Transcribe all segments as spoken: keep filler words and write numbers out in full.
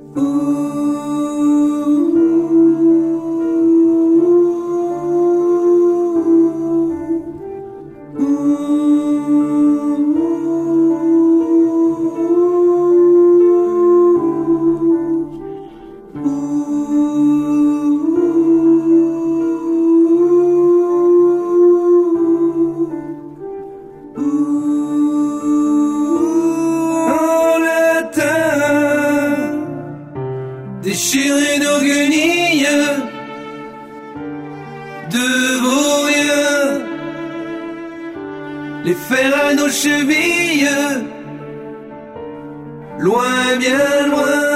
Déchirer nos guenilles de vos riens, les faire à nos chevilles, loin, bien loin.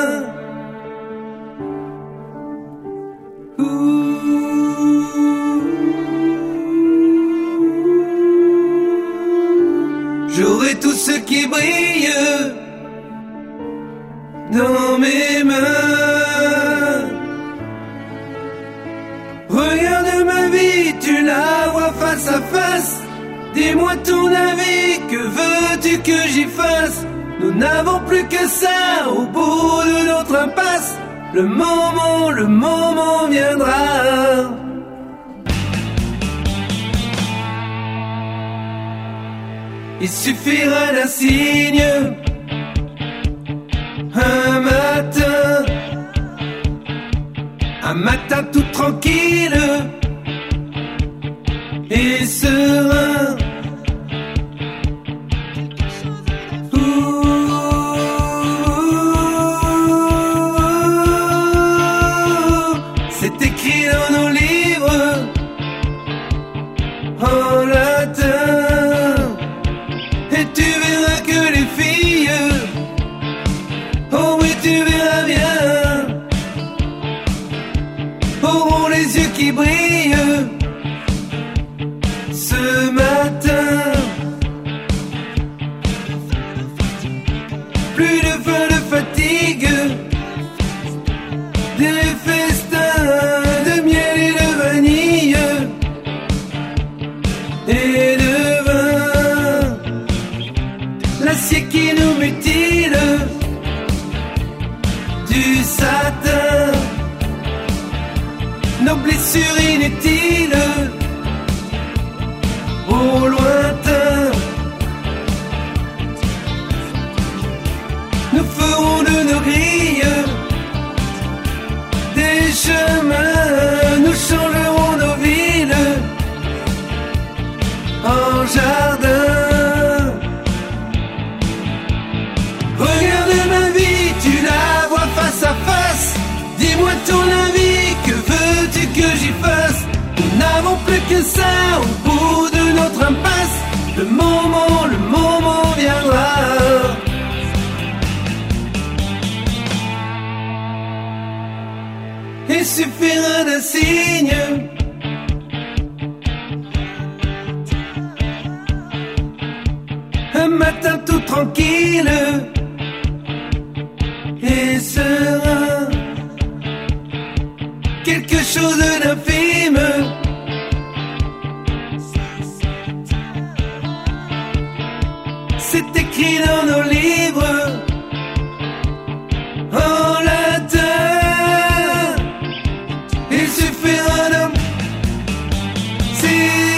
J'aurai tout ce qui brille dans mes mains. Regarde ma vie, tu la vois face à face. Dis-moi ton avis, que veux-tu que j'y fasse? Nous n'avons plus que ça au bout de notre impasse. Le moment, le moment viendra. Il suffira d'un signe, un matin, un matin tout tranquille et serein. C'est écrit dans nos livres en latin. Et tu verras que les filles, oh oui tu verras bien, auront les yeux qui brillent ce matin. Plus de faim, de fatigue, des festins de miel et de vanille et de vin. L'acier qui nous mutile, du satin, nos blessures inutiles au lointain. Nous ferons de nos grilles des chemins, nous changerons nos villes en jardin. Regarde ma vie, tu la vois face à face. Dis-moi ton avis, que veux-tu que j'y fasse? Nous n'avons plus que ça au bout de notre impasse. Le moment, le moment viendra. Il suffira d'un signe, un matin tout tranquille et serein, quelque chose d'infime. C'est écrit dans nos livres en latin. Il suffira d'un...